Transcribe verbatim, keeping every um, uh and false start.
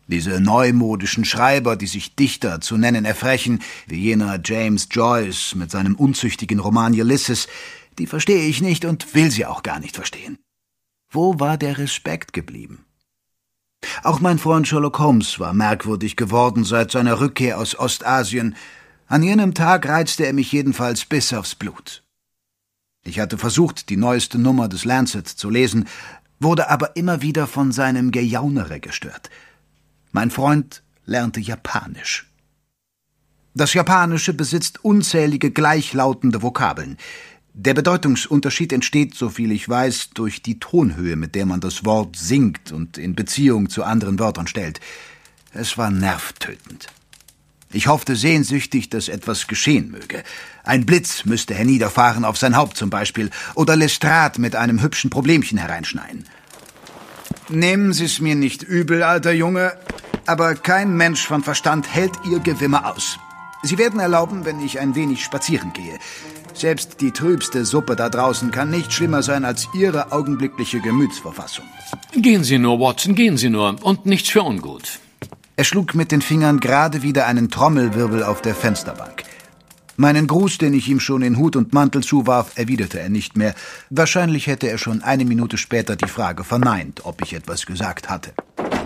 Diese neumodischen Schreiber, die sich Dichter zu nennen erfrechen, wie jener James Joyce mit seinem unzüchtigen Roman Ulysses, die verstehe ich nicht und will sie auch gar nicht verstehen. Wo war der Respekt geblieben? Auch mein Freund Sherlock Holmes war merkwürdig geworden seit seiner Rückkehr aus Ostasien. An jenem Tag reizte er mich jedenfalls bis aufs Blut. Ich hatte versucht, die neueste Nummer des Lancet zu lesen, wurde aber immer wieder von seinem Gejaunere gestört. Mein Freund lernte Japanisch. Das Japanische besitzt unzählige gleichlautende Vokabeln. Der Bedeutungsunterschied entsteht, soviel ich weiß, durch die Tonhöhe, mit der man das Wort singt und in Beziehung zu anderen Wörtern stellt. Es war nervtötend. Ich hoffte sehnsüchtig, dass etwas geschehen möge. Ein Blitz müsste herniederfahren auf sein Haupt zum Beispiel, oder Lestrade mit einem hübschen Problemchen hereinschneien. Nehmen Sie es mir nicht übel, alter Junge, aber kein Mensch von Verstand hält Ihr Gewimmer aus. Sie werden erlauben, wenn ich ein wenig spazieren gehe. Selbst die trübste Suppe da draußen kann nicht schlimmer sein als Ihre augenblickliche Gemütsverfassung. Gehen Sie nur, Watson, gehen Sie nur, und nichts für ungut. Er schlug mit den Fingern gerade wieder einen Trommelwirbel auf der Fensterbank. Meinen Gruß, den ich ihm schon in Hut und Mantel zuwarf, erwiderte er nicht mehr. Wahrscheinlich hätte er schon eine Minute später die Frage verneint, ob ich etwas gesagt hatte.